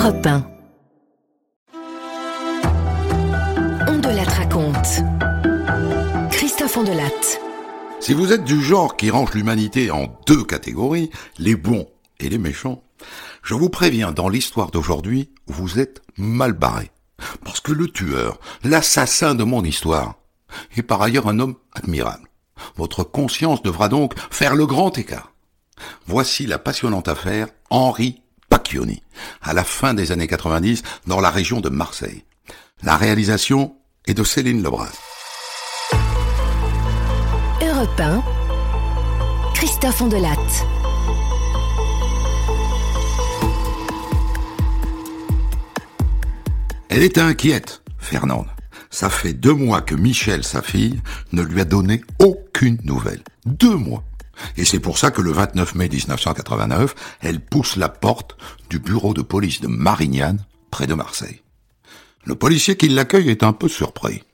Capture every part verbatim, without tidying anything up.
Europe un. Ondelat raconte. Christophe Ondelat. Si vous êtes du genre qui range l'humanité en deux catégories, les bons et les méchants, je vous préviens, dans l'histoire d'aujourd'hui, vous êtes mal barrés. Parce que le tueur, l'assassin de mon histoire, est par ailleurs un homme admirable. Votre conscience devra donc faire le grand écart. Voici la passionnante affaire Henri Pacchioni, à la fin des années quatre-vingt-dix, dans la région de Marseille. La réalisation est de Céline Lebras. Europe un, Christophe Ondelat. Elle était inquiète, Fernande. Ça fait deux mois que Michel, sa fille, ne lui a donné aucune nouvelle. Deux mois. Et c'est pour ça que le vingt-neuf mai dix-neuf cent quatre-vingt-neuf, elle pousse la porte du bureau de police de Marignane, près de Marseille. Le policier qui l'accueille est un peu surpris.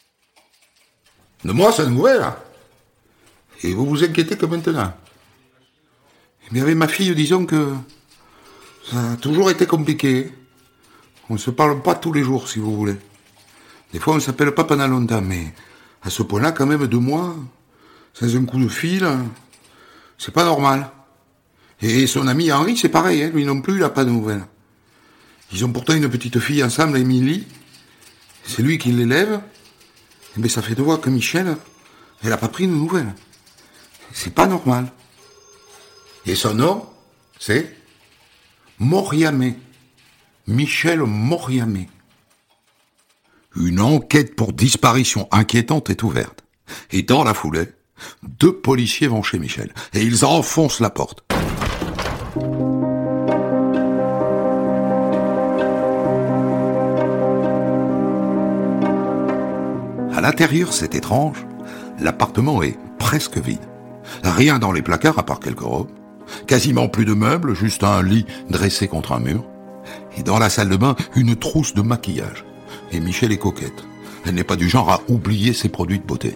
De moi, cette nouvelle, et vous vous inquiétez que maintenant. Eh bien, avec ma fille, disons que ça a toujours été compliqué. On ne se parle pas tous les jours, si vous voulez. Des fois, on ne s'appelle pas pendant longtemps, mais à ce point-là, quand même, deux mois, sans un coup de fil, c'est pas normal. Et son ami Henri, c'est pareil, hein, lui non plus, il n'a pas de nouvelles. Ils ont pourtant une petite fille ensemble, Émilie. C'est lui qui l'élève. Mais ça fait deux mois que Michel, elle n'a pas pris de nouvelles. C'est pas normal. Et son nom, c'est Moriamé. Michel Moriamé. Une enquête pour disparition inquiétante est ouverte. Et dans la foulée, deux policiers vont chez Michel. Et ils enfoncent la porte. À l'intérieur, c'est étrange. L'appartement est presque vide. Rien dans les placards à part quelques robes. Quasiment plus de meubles, juste un lit dressé contre un mur. Et dans la salle de bain, une trousse de maquillage. Et Michel est coquette. Elle n'est pas du genre à oublier ses produits de beauté.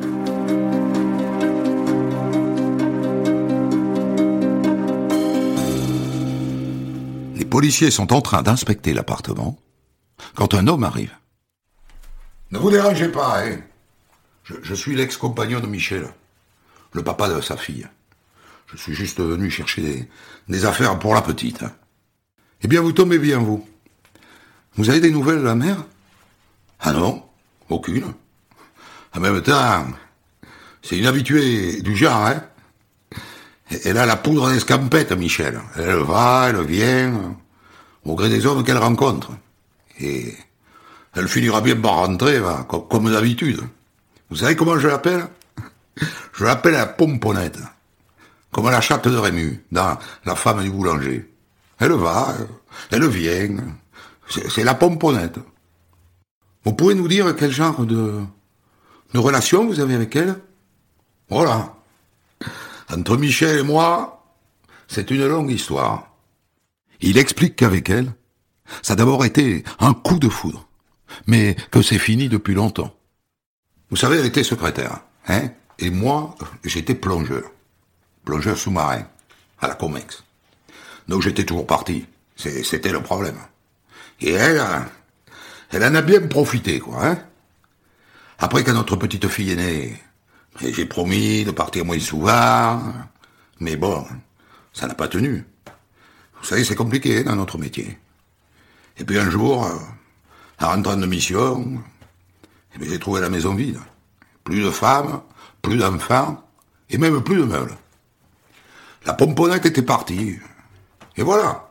Les policiers sont en train d'inspecter l'appartement quand un homme arrive. Ne vous dérangez pas, hein. Je, je suis l'ex-compagnon de Michel, le papa de sa fille. Je suis juste venu chercher des, des affaires pour la petite. Hein. Eh bien, vous tombez bien, vous. Vous avez des nouvelles de la mère ? Ah non, aucune. En même temps, c'est une habituée du genre, hein. Elle a la poudre d'escampette, Michel. Elle va, elle vient, au gré des hommes qu'elle rencontre. Et elle finira bien par rentrer, va, comme, comme d'habitude. Vous savez comment je l'appelle ? Je l'appelle la pomponnette. Comme la chatte de Rému, dans La femme du boulanger. Elle va, elle vient. C'est, c'est la pomponnette. Vous pouvez nous dire quel genre de, de relation vous avez avec elle ? Voilà. Entre Michel et moi, c'est une longue histoire. Il explique qu'avec elle, ça a d'abord été un coup de foudre, mais que c'est fini depuis longtemps. Vous savez, elle était secrétaire, hein, et moi, j'étais plongeur. Plongeur sous-marin, à la Comex. Donc j'étais toujours parti. C'est, c'était le problème. Et elle, elle en a bien profité, quoi, hein. Après, quand notre petite fille est née, j'ai promis de partir moins souvent, mais bon, ça n'a pas tenu. Vous savez, c'est compliqué dans notre métier. Et puis un jour, en rentrant de mission, eh bien, j'ai trouvé la maison vide. Plus de femmes, plus d'enfants, et même plus de meubles. La pomponnette était partie. Et voilà.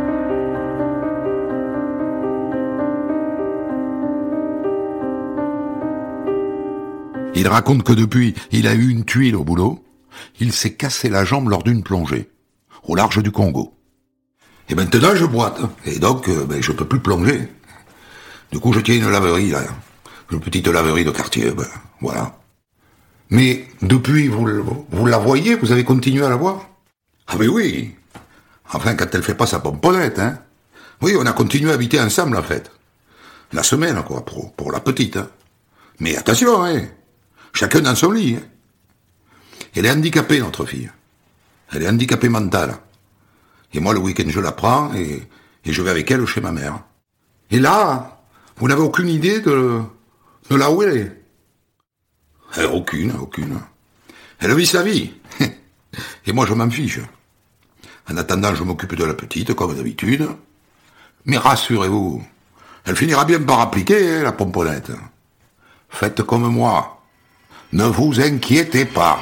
Il raconte que depuis, il a eu une tuile au boulot. Il s'est cassé la jambe lors d'une plongée, au large du Congo. Et maintenant, je boite. Et donc, euh, ben, je peux plus plonger. Du coup, je tiens une laverie, là. Une petite laverie de quartier, ben, voilà. Mais, depuis, vous, vous la voyez, vous avez continué à la voir ? Ah, mais oui. Enfin, quand elle fait pas sa pomponnette, hein. Oui, on a continué à habiter ensemble, en fait. La semaine, quoi, pour, pour la petite, hein. Mais attention, hein. Chacun dans son lit, hein. Elle est handicapée, notre fille. Elle est handicapée mentale. Et moi, le week-end, je la prends et, et je vais avec elle chez ma mère. Et là, vous n'avez aucune idée de, de là où elle est. Elle, aucune, aucune. Elle vit sa vie. Et moi, je m'en fiche. En attendant, je m'occupe de la petite, comme d'habitude. Mais rassurez-vous, elle finira bien par appliquer, la pomponnette. Faites comme moi. Ne vous inquiétez pas.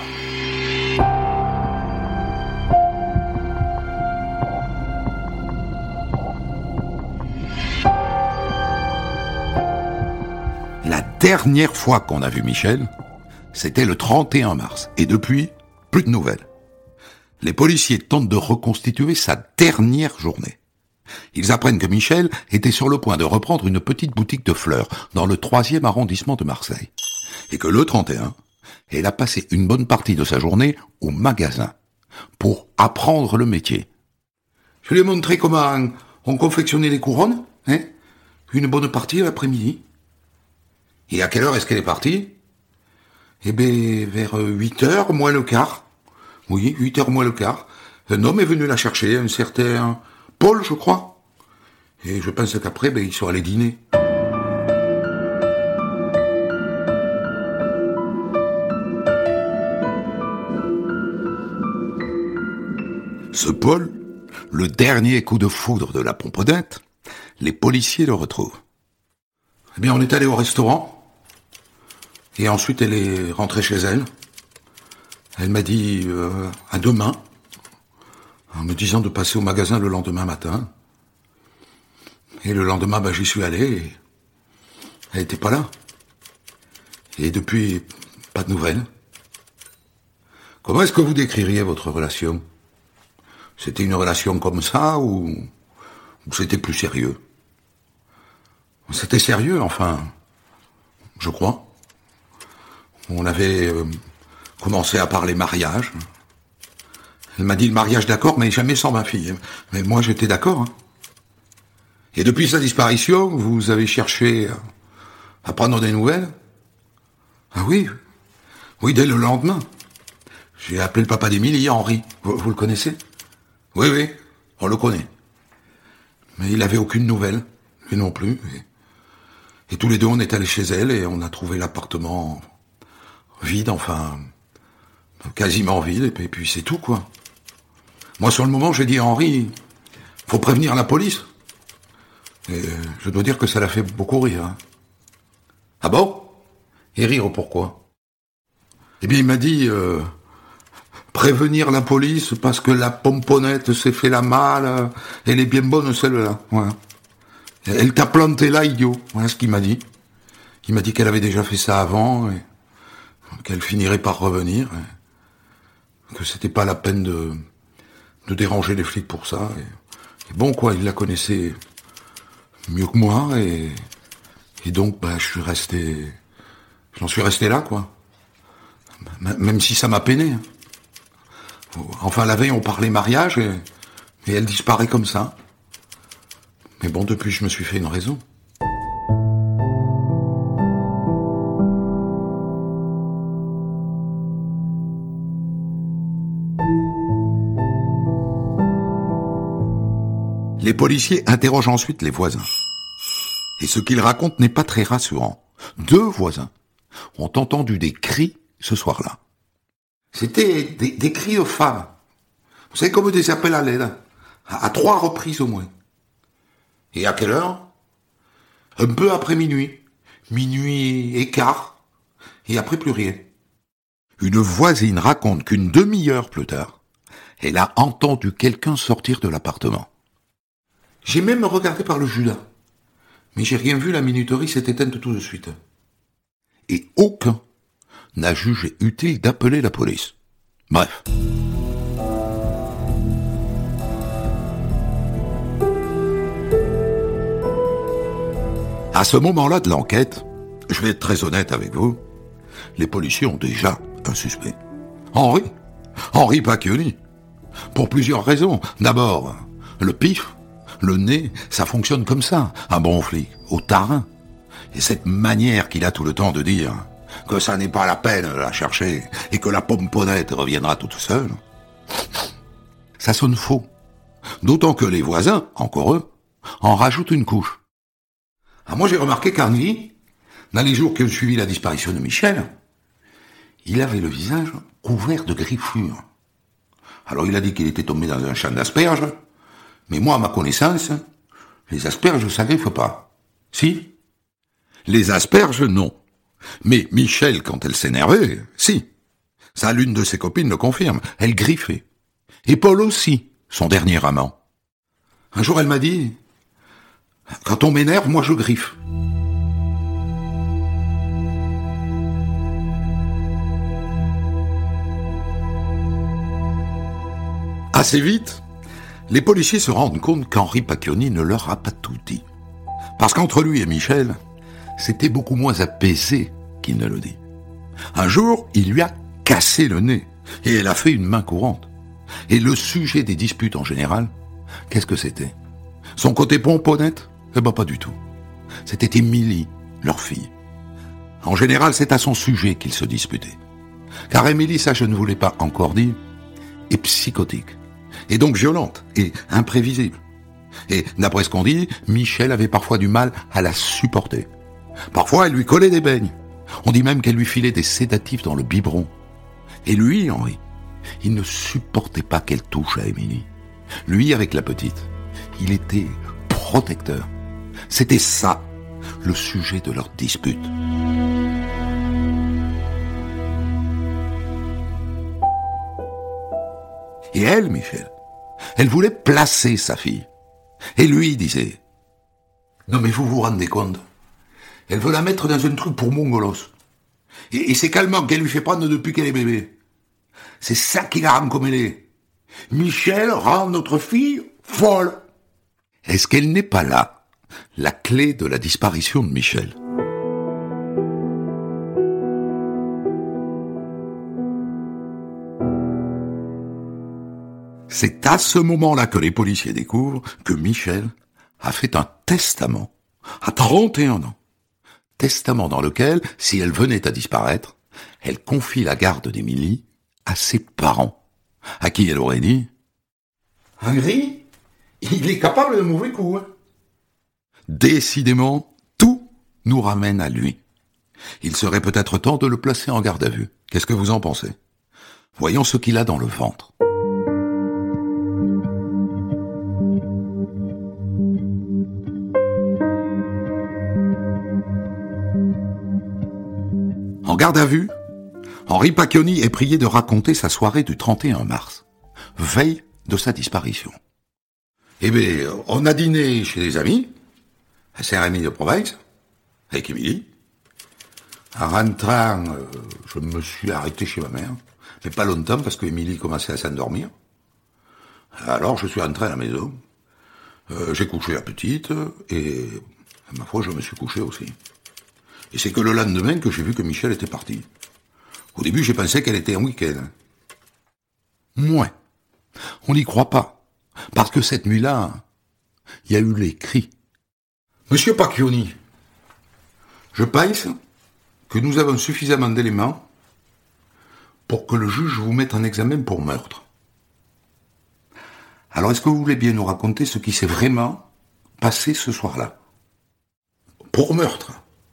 La dernière fois qu'on a vu Michel, c'était le trente et un mars. Et depuis, plus de nouvelles. Les policiers tentent de reconstituer sa dernière journée. Ils apprennent que Michel était sur le point de reprendre une petite boutique de fleurs dans le troisième arrondissement de Marseille. Et que le trente et un, elle a passé une bonne partie de sa journée au magasin pour apprendre le métier. Je lui ai montré comment on confectionnait les couronnes, hein, une bonne partie l'après-midi. Et à quelle heure est-ce qu'elle est partie? Eh bien, vers huit heures moins le quart. Oui, huit heures moins le quart. Un homme est venu la chercher, un certain Paul, je crois. Et je pense qu'après, ben, ils sont allés dîner. Ce Paul, le dernier coup de foudre de la pomponnette, les policiers le retrouvent. Eh bien, on est allé au restaurant. Et ensuite, elle est rentrée chez elle. Elle m'a dit euh, à demain, en me disant de passer au magasin le lendemain matin. Et le lendemain, ben, j'y suis allé. Et elle n'était pas là. Et depuis, pas de nouvelles. Comment est-ce que vous décririez votre relation? C'était une relation comme ça ou, ou c'était plus sérieux? C'était sérieux, enfin, je crois. On avait euh, commencé à parler mariage. Elle m'a dit le mariage d'accord, mais jamais sans ma fille. Mais moi, j'étais d'accord. Hein. Et depuis sa disparition, vous avez cherché à prendre des nouvelles? Ah oui, oui, dès le lendemain. J'ai appelé le papa d'Émilie, Henri. Vous, vous le connaissez? Oui, oui, on le connaît. Mais il avait aucune nouvelle, lui non plus. Et, et tous les deux, on est allés chez elle et on a trouvé l'appartement vide, enfin, quasiment vide, et puis, et puis c'est tout, quoi. Moi, sur le moment, j'ai dit à Henri, faut prévenir la police. Et je dois dire que ça l'a fait beaucoup rire. Hein. Ah bon? Et rire pourquoi? Eh bien, il m'a dit, euh, prévenir la police parce que la pomponnette s'est fait la malle, elle est bien bonne celle-là. Voilà. Elle t'a planté là, idiot. Voilà ce qu'il m'a dit. Il m'a dit qu'elle avait déjà fait ça avant, et qu'elle finirait par revenir, et que c'était pas la peine de, de déranger les flics pour ça. Et, et bon, quoi, il la connaissait mieux que moi, et, et donc, bah, je suis resté, j'en suis resté là, quoi. M- même si ça m'a peiné. Enfin, la veille, on parlait mariage, et, et elle disparaît comme ça. Mais bon, depuis, je me suis fait une raison. Les policiers interrogent ensuite les voisins. Et ce qu'ils racontent n'est pas très rassurant. Deux voisins ont entendu des cris ce soir-là. C'était des, des cris de femmes. Vous savez, comme des appels à l'aide. À, à trois reprises au moins. Et à quelle heure? Un peu après minuit. Minuit et quart. Et après plus rien. Une voisine raconte qu'une demi-heure plus tard, elle a entendu quelqu'un sortir de l'appartement. J'ai même regardé par le Judas. Mais j'ai rien vu, la minuterie s'est éteinte tout de suite. Et aucun n'a jugé utile d'appeler la police. Bref. À ce moment-là de l'enquête, je vais être très honnête avec vous, les policiers ont déjà un suspect. Henri. Henri Pacchioni. Pour plusieurs raisons. D'abord, le pif. Le nez, ça fonctionne comme ça, un bon flic, au tarin. Et cette manière qu'il a tout le temps de dire que ça n'est pas la peine de la chercher et que la pomponnette reviendra toute seule, ça sonne faux. D'autant que les voisins, encore eux, en rajoute une couche. Ah, moi j'ai remarqué qu'Henri, dans les jours qui ont suivi la disparition de Michel, il avait le visage couvert de griffures. Alors il a dit qu'il était tombé dans un champ d'asperges, mais moi, à ma connaissance, les asperges, ça griffe pas. Si? Les asperges, non. Mais Michel, quand elle s'énervait, si. Ça, l'une de ses copines le confirme. Elle griffait. Et Paul aussi, son dernier amant. Un jour, elle m'a dit, quand on m'énerve, moi je griffe. Assez vite, les policiers se rendent compte qu'Henri Pacchioni ne leur a pas tout dit. Parce qu'entre lui et Michel, c'était beaucoup moins apaisé qu'il ne le dit. Un jour, il lui a cassé le nez, et elle a fait une main courante. Et le sujet des disputes en général, qu'est-ce que c'était? Son côté pomponnette? Eh ben pas du tout. C'était Émilie, leur fille. En général, c'est à son sujet qu'ils se disputaient. Car Émilie, ça je ne vous l'ai pas encore dit, est psychotique. Et donc violente et imprévisible. Et d'après ce qu'on dit, Michel avait parfois du mal à la supporter. Parfois, elle lui collait des beignes. On dit même qu'elle lui filait des sédatifs dans le biberon. Et lui, Henri, il ne supportait pas qu'elle touche à Émilie. Lui, avec la petite, il était protecteur. C'était ça, le sujet de leur dispute. Et elle, Michel, elle voulait placer sa fille. Et lui disait, non mais vous vous rendez compte, elle veut la mettre dans un truc pour mongolos. Et, et c'est calmant qu'elle lui fait prendre depuis qu'elle est bébé. C'est ça qui la rend comme elle est. Michel rend notre fille folle. Est-ce qu'elle n'est pas là, la clé de la disparition de Michel? C'est à ce moment-là que les policiers découvrent que Michel a fait un testament à trente et un ans. Testament dans lequel, si elle venait à disparaître, elle confie la garde d'Émilie à ses parents, à qui elle aurait dit « Henri, il est capable de mauvais coups. Hein. » Décidément, tout nous ramène à lui. Il serait peut-être temps de le placer en garde à vue. Qu'est-ce que vous en pensez? Voyons ce qu'il a dans le ventre. En garde à vue, Henri Pacchioni est prié de raconter sa soirée du trente et un mars, veille de sa disparition. Eh bien, on a dîné chez des amis, à Saint-Rémy de Provence, avec Émilie. En rentrant, euh, je me suis arrêté chez ma mère, mais pas longtemps parce que Émilie commençait à s'endormir. Alors je suis rentré à la maison, euh, j'ai couché la petite, et ma foi, je me suis couché aussi. Et c'est que le lendemain que j'ai vu que Michel était parti. Au début, j'ai pensé qu'elle était en week-end. Moins. On n'y croit pas. Parce que cette nuit-là, il y a eu les cris. Monsieur Pacchioni, je pense que nous avons suffisamment d'éléments pour que le juge vous mette en examen pour meurtre. Alors, est-ce que vous voulez bien nous raconter ce qui s'est vraiment passé ce soir-là? Pour meurtre.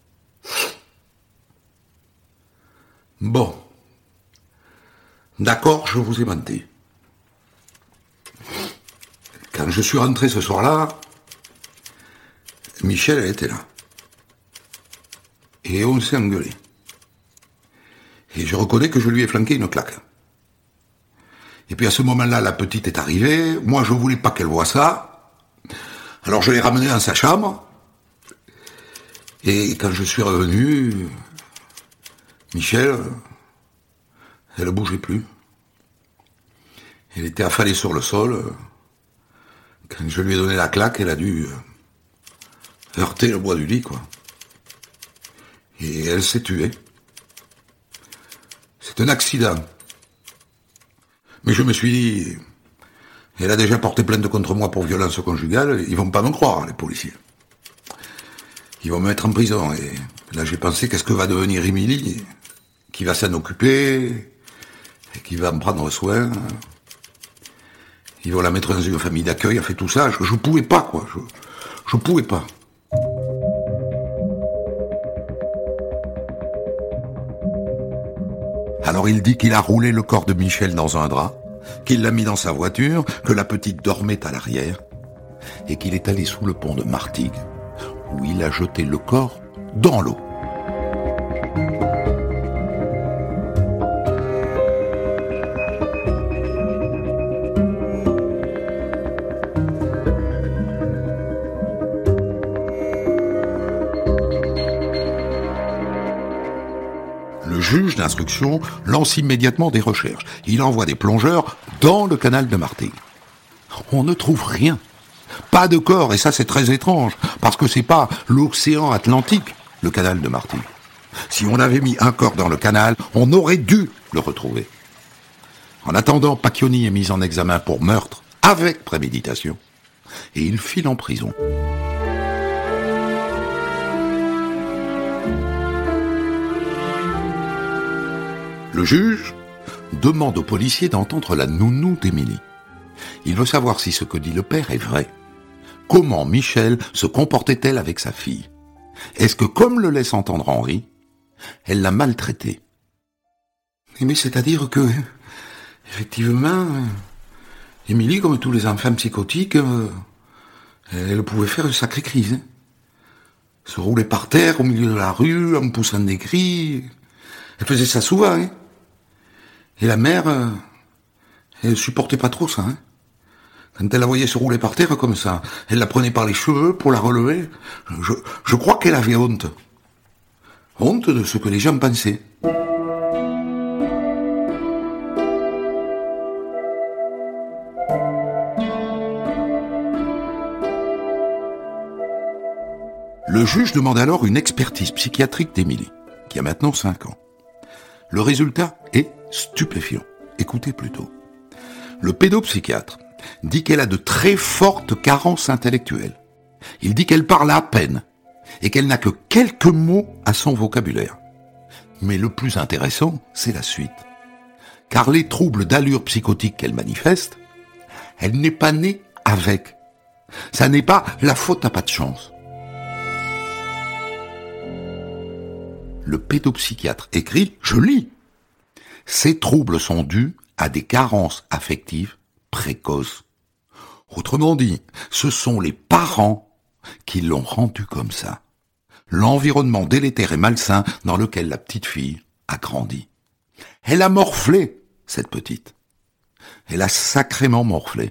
Bon. D'accord, je vous ai menti. Quand je suis rentré ce soir-là, Michel, elle était là. Et on s'est engueulé. Et je reconnais que je lui ai flanqué une claque. Et puis à ce moment-là, la petite est arrivée. Moi, je voulais pas qu'elle voie ça. Alors je l'ai ramenée dans sa chambre. Et quand je suis revenu, Michel, elle ne bougeait plus. Elle était affalée sur le sol. Quand je lui ai donné la claque, elle a dû heurter le bois du lit, quoi. Et elle s'est tuée. C'est un accident. Mais je me suis dit, elle a déjà porté plainte contre moi pour violence conjugale, ils vont pas me croire, les policiers. Ils vont me mettre en prison. Et là, j'ai pensé, qu'est-ce que va devenir Émilie, qui va s'en occuper, et qui va me prendre soin. Ils vont la mettre dans une famille d'accueil, elle fait tout ça. Je, je pouvais pas, quoi. Je, Je pouvais pas. Alors il dit qu'il a roulé le corps de Michel dans un drap, qu'il l'a mis dans sa voiture, que la petite dormait à l'arrière, et qu'il est allé sous le pont de Martigues, où il a jeté le corps dans l'eau. Le juge d'instruction lance immédiatement des recherches. Il envoie des plongeurs dans le canal de Martigues. On ne trouve rien. Pas de corps, et ça c'est très étrange, parce que c'est pas l'océan Atlantique, le canal de Martigues. Si on avait mis un corps dans le canal, on aurait dû le retrouver. En attendant, Pacchioni est mis en examen pour meurtre, avec préméditation, et il file en prison. Le juge demande au policier d'entendre la nounou d'Émilie. Il veut savoir si ce que dit le père est vrai. Comment Michel se comportait-elle avec sa fille? Est-ce que, comme le laisse entendre Henri, elle l'a maltraité? Mais c'est-à-dire que, effectivement, Émilie, comme tous les enfants psychotiques, elle pouvait faire une sacrée crise. Hein. Se rouler par terre au milieu de la rue, en poussant des cris. Elle faisait ça souvent, hein. Et la mère, euh, elle supportait pas trop ça, hein. Quand elle la voyait se rouler par terre comme ça, elle la prenait par les cheveux pour la relever. Je, je crois qu'elle avait honte. Honte de ce que les gens pensaient. Le juge demande alors une expertise psychiatrique d'Émilie, qui a maintenant cinq ans. Le résultat est stupéfiant. Écoutez plutôt. Le pédopsychiatre dit qu'elle a de très fortes carences intellectuelles. Il dit qu'elle parle à peine et qu'elle n'a que quelques mots à son vocabulaire. Mais le plus intéressant, c'est la suite. Car les troubles d'allure psychotique qu'elle manifeste, elle n'est pas née avec. Ça n'est pas la faute à pas de chance. Le pédopsychiatre écrit, je lis, « Ces troubles sont dus à des carences affectives précoces. » Autrement dit, ce sont les parents qui l'ont rendu comme ça. L'environnement délétère et malsain dans lequel la petite fille a grandi. Elle a morflé, cette petite. Elle a sacrément morflé.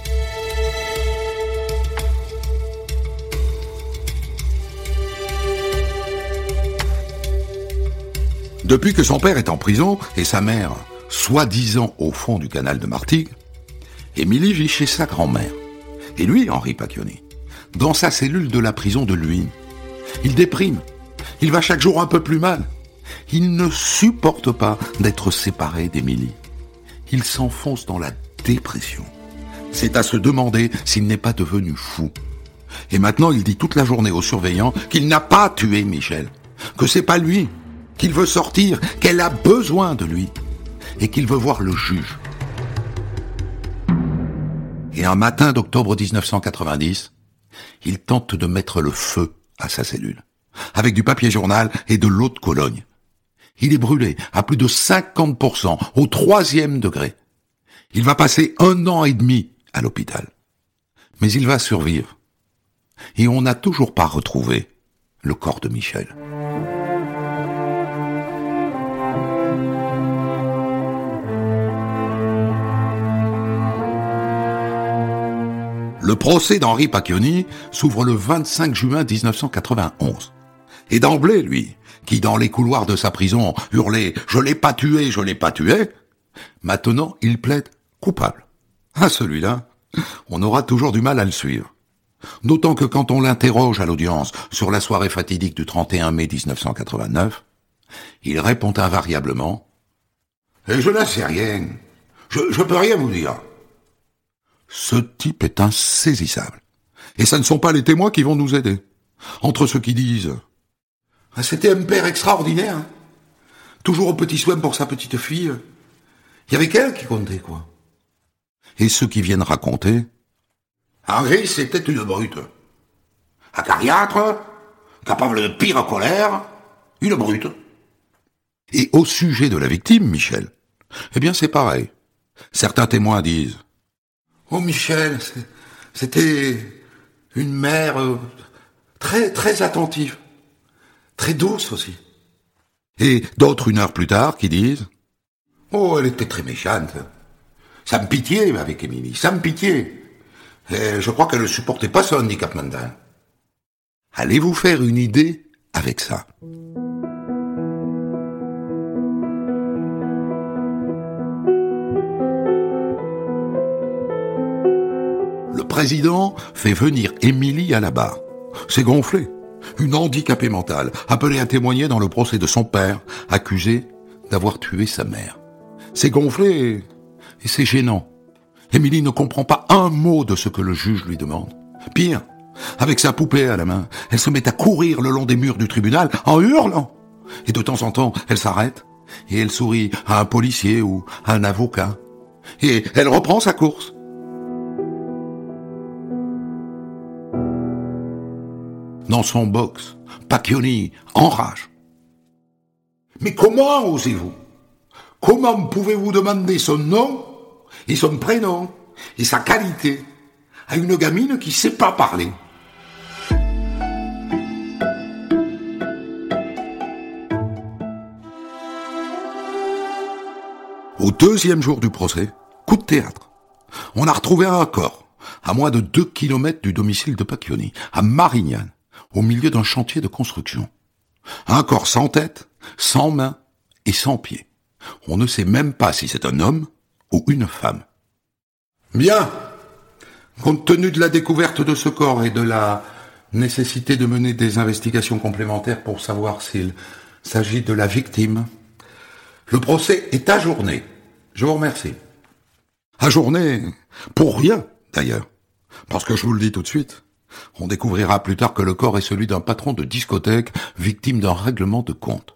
Depuis que son père est en prison et sa mère, soi-disant au fond du canal de Martigues, Émilie vit chez sa grand-mère. Et lui, Henri Pacchioni, dans sa cellule de la prison de Luynes. Il déprime. Il va chaque jour un peu plus mal. Il ne supporte pas d'être séparé d'Émilie. Il s'enfonce dans la dépression. C'est à se demander s'il n'est pas devenu fou. Et maintenant, il dit toute la journée aux surveillants qu'il n'a pas tué Michel, que c'est pas lui, qu'il veut sortir, qu'elle a besoin de lui, et qu'il veut voir le juge. Et un matin d'octobre dix-neuf cent quatre-vingt-dix, il tente de mettre le feu à sa cellule, avec du papier journal et de l'eau de Cologne. Il est brûlé à plus de cinquante pour cent, au troisième degré. Il va passer un an et demi à l'hôpital. Mais il va survivre. Et on n'a toujours pas retrouvé le corps de Michel. Le procès d'Henri Pacchioni s'ouvre le vingt-cinq juin dix-neuf cent quatre-vingt-onze. Et d'emblée, lui, qui dans les couloirs de sa prison hurlait « Je l'ai pas tué, je l'ai pas tué », maintenant il plaide coupable. Ah, celui-là, on aura toujours du mal à le suivre. D'autant que quand on l'interroge à l'audience sur la soirée fatidique du trente et un mai dix-neuf cent quatre-vingt-neuf, il répond invariablement « Et je n'en sais rien, je, je peux rien vous dire ». Ce type est insaisissable. Et ce ne sont pas les témoins qui vont nous aider. Entre ceux qui disent ah, « C'était un père extraordinaire, hein. Toujours au petit soin pour sa petite fille. Il y avait qu'elle qui comptait, quoi. » Et ceux qui viennent raconter « Henri, c'était une brute. acariâtre, capable de pire colère, une brute. Et au sujet de la victime, Michel, eh bien c'est pareil. Certains témoins disent « Oh Michel, c'était une mère euh, très très attentive, très douce aussi. » Et d'autres une heure plus tard qui disent « Oh, elle était très méchante. Ça me pitié avec Émilie, ça me pitié. Et je crois qu'elle ne supportait pas son handicap mental. » Allez vous faire une idée avec ça. Le président fait venir Émilie à la barre. C'est gonflé. Une handicapée mentale, appelée à témoigner dans le procès de son père, accusé d'avoir tué sa mère. C'est gonflé et c'est gênant. Émilie ne comprend pas un mot de ce que le juge lui demande. Pire, avec sa poupée à la main, elle se met à courir le long des murs du tribunal en hurlant. Et de temps en temps, elle s'arrête et elle sourit à un policier ou à un avocat. Et elle reprend sa course. Dans son box, Pacchioni enrage. « Mais comment osez-vous ? Comment pouvez-vous demander son nom et son prénom et sa qualité à une gamine qui ne sait pas parler ?» Au deuxième jour du procès, coup de théâtre. On a retrouvé un corps à moins de deux kilomètres du domicile de Pacchioni, à Marignane, au milieu d'un chantier de construction. Un corps sans tête, sans mains et sans pieds. On ne sait même pas si c'est un homme ou une femme. Bien. Compte tenu de la découverte de ce corps et de la nécessité de mener des investigations complémentaires pour savoir s'il s'agit de la victime, le procès est ajourné. Je vous remercie. Ajourné pour rien, d'ailleurs. Parce que je vous le dis tout de suite, on découvrira plus tard que le corps est celui d'un patron de discothèque victime d'un règlement de compte.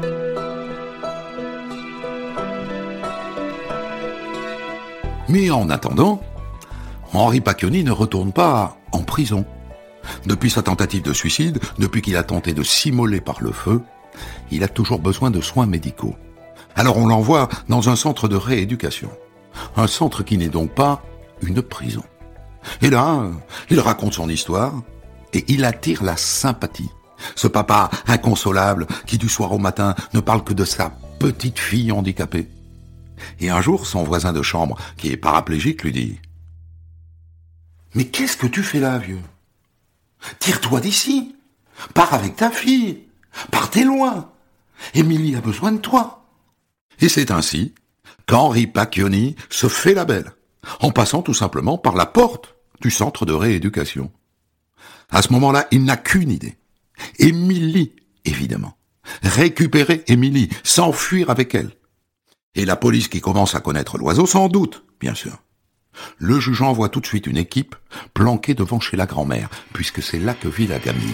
Mais en attendant, Henri Pacchioni ne retourne pas en prison. Depuis sa tentative de suicide, depuis qu'il a tenté de s'immoler par le feu, il a toujours besoin de soins médicaux. Alors on l'envoie dans un centre de rééducation. Un centre qui n'est donc pas une prison. Et là, il raconte son histoire et il attire la sympathie. Ce papa inconsolable qui du soir au matin ne parle que de sa petite fille handicapée. Et un jour, son voisin de chambre, qui est paraplégique, lui dit « Mais qu'est-ce que tu fais là, vieux ? Tire-toi d'ici. Pars avec ta fille. Partez loin. Émilie a besoin de toi. » Et c'est ainsi qu'Henri Pacchioni se fait la belle, en passant tout simplement par la porte du centre de rééducation. À ce moment-là, il n'a qu'une idée. Émilie, évidemment. Récupérer Émilie, s'enfuir avec elle. Et la police qui commence à connaître l'oiseau, sans doute, bien sûr. Le juge envoie tout de suite une équipe planquée devant chez la grand-mère, puisque c'est là que vit la gamine.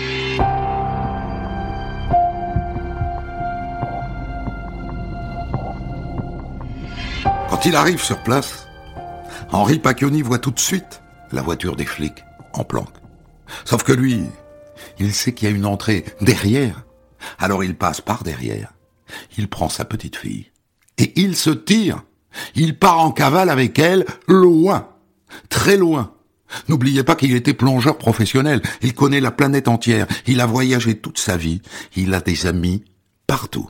Quand il arrive sur place, Henri Pacchioni voit tout de suite la voiture des flics en planque. Sauf que lui, il sait qu'il y a une entrée derrière. Alors il passe par derrière. Il prend sa petite fille et il se tire. Il part en cavale avec elle, loin, très loin. N'oubliez pas qu'il était plongeur professionnel. Il connaît la planète entière. Il a voyagé toute sa vie. Il a des amis partout.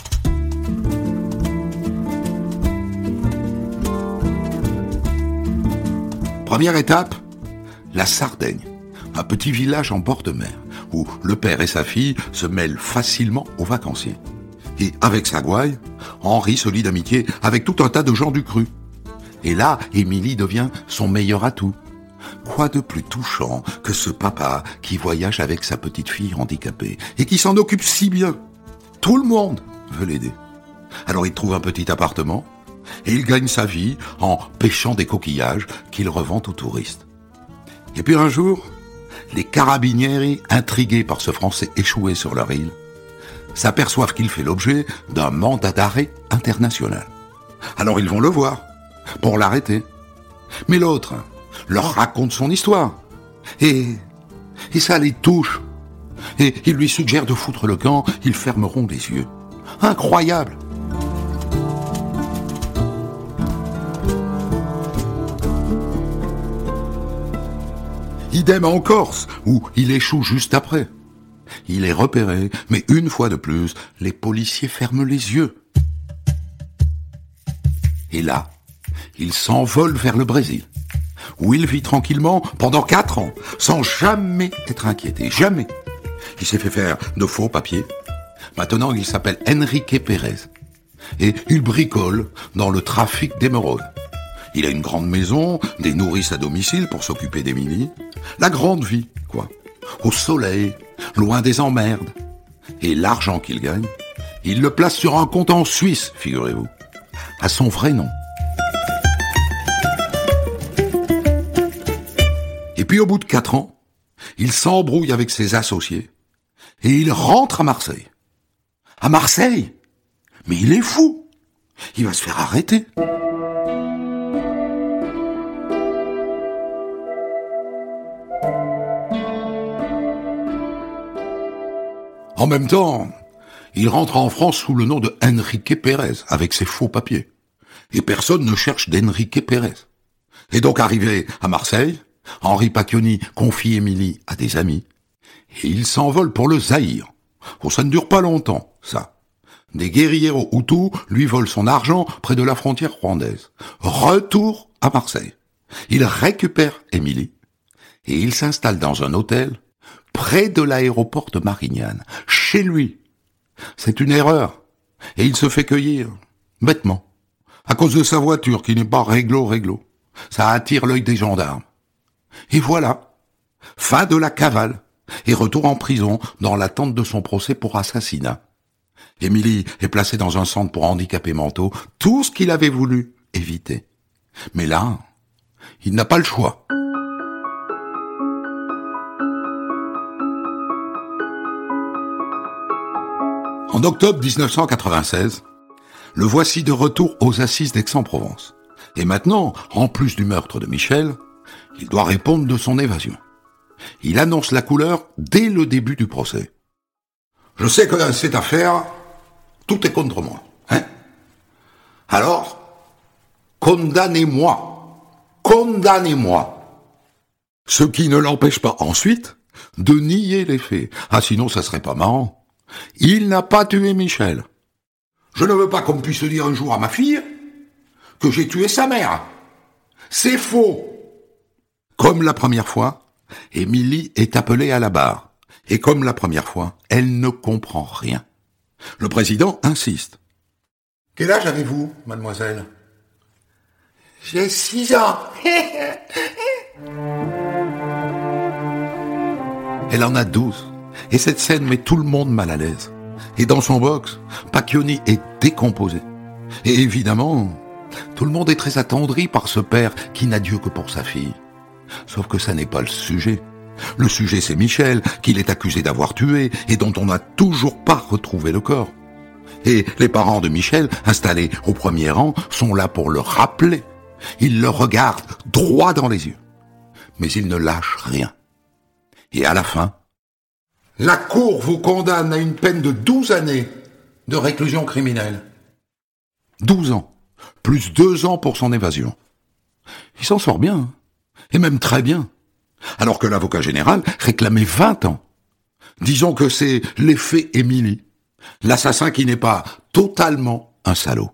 Première étape, la Sardaigne, un petit village en bord de mer, où le père et sa fille se mêlent facilement aux vacanciers. Et avec sa gouaille, Henri se lie d'amitié avec tout un tas de gens du cru. Et là, Émilie devient son meilleur atout. Quoi de plus touchant que ce papa qui voyage avec sa petite fille handicapée et qui s'en occupe si bien. Tout le monde veut l'aider. Alors il trouve un petit appartement et il gagne sa vie en pêchant des coquillages qu'il revend aux touristes. Et puis un jour, les carabinieri, intrigués par ce Français échoué sur leur île, s'aperçoivent qu'il fait l'objet d'un mandat d'arrêt international. Alors ils vont le voir pour l'arrêter. Mais l'autre leur raconte son histoire. Et, Et ça les touche. Et il lui suggère de foutre le camp, ils fermeront les yeux. Incroyable! Idem en Corse, où il échoue juste après. Il est repéré, mais une fois de plus, les policiers ferment les yeux. Et là, il s'envole vers le Brésil, où il vit tranquillement pendant quatre ans, sans jamais être inquiété, jamais. Il s'est fait faire de faux papiers. Maintenant, il s'appelle Enrique Pérez. Et il bricole dans le trafic d'émeraudes. Il a une grande maison, des nourrices à domicile pour s'occuper d'Émilie. La grande vie, quoi. Au soleil, loin des emmerdes. Et l'argent qu'il gagne, il le place sur un compte en Suisse, figurez-vous. À son vrai nom. Et puis au bout de quatre ans, il s'embrouille avec ses associés. Et il rentre à Marseille. À Marseille? Mais il est fou. Il va se faire arrêter. En même temps, il rentre en France sous le nom de Enrique Pérez, avec ses faux papiers. Et personne ne cherche d'Enrique Pérez. Et donc arrivé à Marseille, Henri Pacchioni confie Émilie à des amis, et il s'envole pour le Zaïre. Oh, ça ne dure pas longtemps, ça. Des guérilleros Hutus lui volent son argent près de la frontière rwandaise. Retour à Marseille. Il récupère Émilie, et il s'installe dans un hôtel près de l'aéroport de Marignane, chez lui. C'est une erreur. Et il se fait cueillir, bêtement, à cause de sa voiture qui n'est pas réglo-réglo. Ça attire l'œil des gendarmes. Et voilà, fin de la cavale, et retour en prison dans l'attente de son procès pour assassinat. Émilie est placée dans un centre pour handicapés mentaux, tout ce qu'il avait voulu éviter. Mais là, il n'a pas le choix. En octobre dix-neuf cent quatre-vingt-seize, le voici de retour aux assises d'Aix-en-Provence. Et maintenant, en plus du meurtre de Michel, il doit répondre de son évasion. Il annonce la couleur dès le début du procès. Je sais que dans cette affaire, tout est contre moi. Hein ? Alors, condamnez-moi. Condamnez-moi. Ce qui ne l'empêche pas ensuite de nier les faits. Ah, sinon ça serait pas marrant. Il n'a pas tué Michel. Je ne veux pas qu'on puisse dire un jour à ma fille que j'ai tué sa mère. C'est faux. Comme la première fois, Émilie est appelée à la barre. Et comme la première fois, elle ne comprend rien. Le président insiste. « Quel âge avez-vous, mademoiselle ?»« J'ai six ans. » Elle en a douze. Et cette scène met tout le monde mal à l'aise. Et dans son box, Pacchioni est décomposé. Et évidemment, tout le monde est très attendri par ce père qui n'a Dieu que pour sa fille. Sauf que ça n'est pas le sujet. Le sujet, c'est Michel, qu'il est accusé d'avoir tué et dont on n'a toujours pas retrouvé le corps. Et les parents de Michel, installés au premier rang, sont là pour le rappeler. Ils le regardent droit dans les yeux. Mais ils ne lâchent rien. Et à la fin, la Cour vous condamne à une peine de douze années de réclusion criminelle. douze ans, plus deux ans pour son évasion. Il s'en sort bien, hein, et même très bien. Alors que l'avocat général réclamait vingt ans. Disons que c'est l'effet Émilie, l'assassin qui n'est pas totalement un salaud.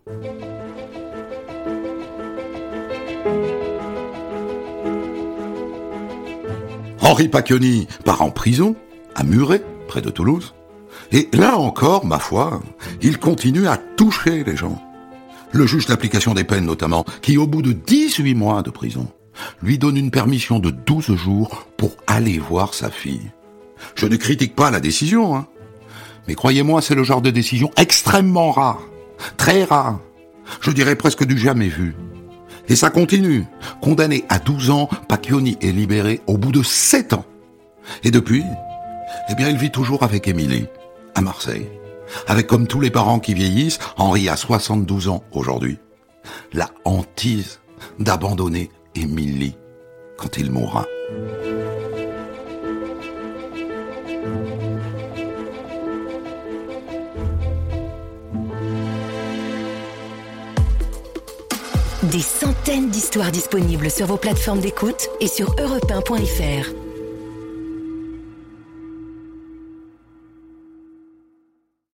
Henri Pacchioni part en prison, à Muret, près de Toulouse. Et là encore, ma foi, il continue à toucher les gens. Le juge d'application des peines notamment, qui au bout de dix-huit mois de prison, lui donne une permission de douze jours pour aller voir sa fille. Je ne critique pas la décision, hein. Mais croyez-moi, c'est le genre de décision extrêmement rare, très rare, je dirais presque du jamais vu. Et ça continue. Condamné à douze ans, Pacchioni est libéré au bout de sept ans. Et depuis, eh bien, il vit toujours avec Émilie, à Marseille. Avec, comme tous les parents qui vieillissent, Henri a soixante-douze ans aujourd'hui, la hantise d'abandonner Émilie quand il mourra. Des centaines d'histoires disponibles sur vos plateformes d'écoute et sur europe un point f r.